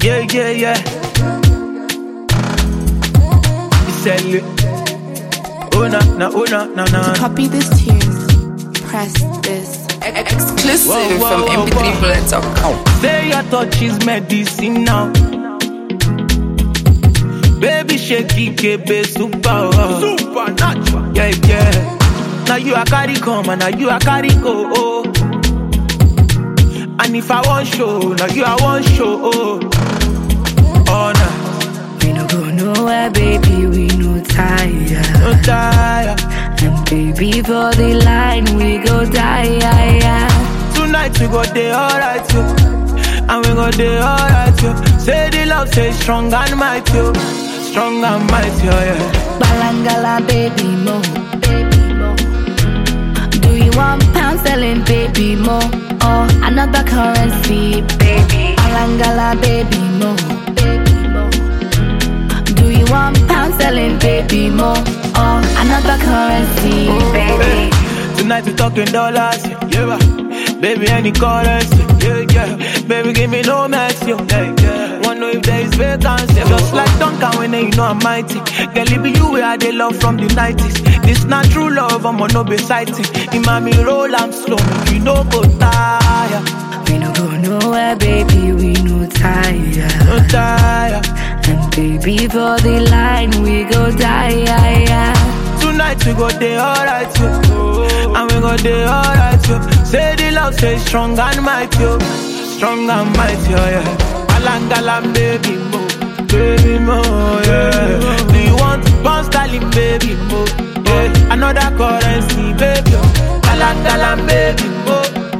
Yeah, yeah, yeah. Sell it. Oh, no. To copy this tune, press this. Exclusive from mp3bullets.com. Say your touch is medicine now. Baby shaky kebe supernatural. Yeah, yeah. Now you are carry come and now you are carry go. Oh. And if I want show, now you are one show. Oh, oh nah. We no go nowhere, baby, we no tire. No tire. And baby, for the line, we go die. Tonight we go day alright, yo. And we go day alright, yo. Say the love, say strong and mighty, yo. Strong and mighty, yeah. Balangala, baby, mo. Baby, mo. Do you want pound selling, baby, mo? Or another currency, baby? Balangala, baby, mo. Baby, mo. Do you want pound selling, baby, mo? Or another currency, baby? Tonight we talking dollars, yeah. Baby, any currency, yeah. Baby, give me no mess, yo. Yeah. Wanna know if there is vacancy? Just like Duncan when you know I'm mighty. Girl, it be you where I dey love from the 90s. This not true love, I'm on no beside it. In mommy roll, I'm slow, we no go tire. We no go nowhere, baby, we no tire. No tire. And baby, for the line, we go die. Tonight we go day alright, yo. And we go day alright, yo. Say the love, say strong and mighty, yo. Strong and mighty, yeah. Alangalam, baby, mo. Baby, mo, yeah. Do you want pound sterling, baby, mo? Yeah. Another currency, baby, yo. Alangalam, baby, mo.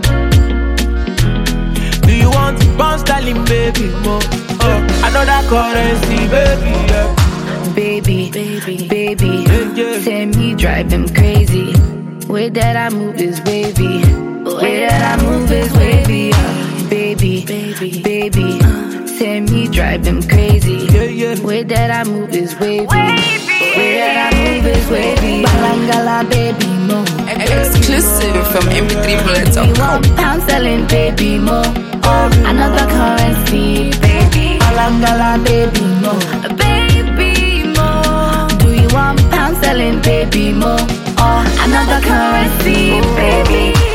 Do you want pound sterling, baby, mo? Another currency, baby, yeah. Baby, yeah. say me drive him crazy. Way that I move is wavy. Way that I move is wavy. Baby, say me drive him crazy. Yeah. Way that I move is wavy. Way that I move is wavy. Balangala, baby, mo. Exclusive from mp3bullets.com. You want pound selling, baby, mo. Another currency, baby. Balangala, baby, mo. Baby, mo. Do you want pound selling, baby, mo? Another currency, baby.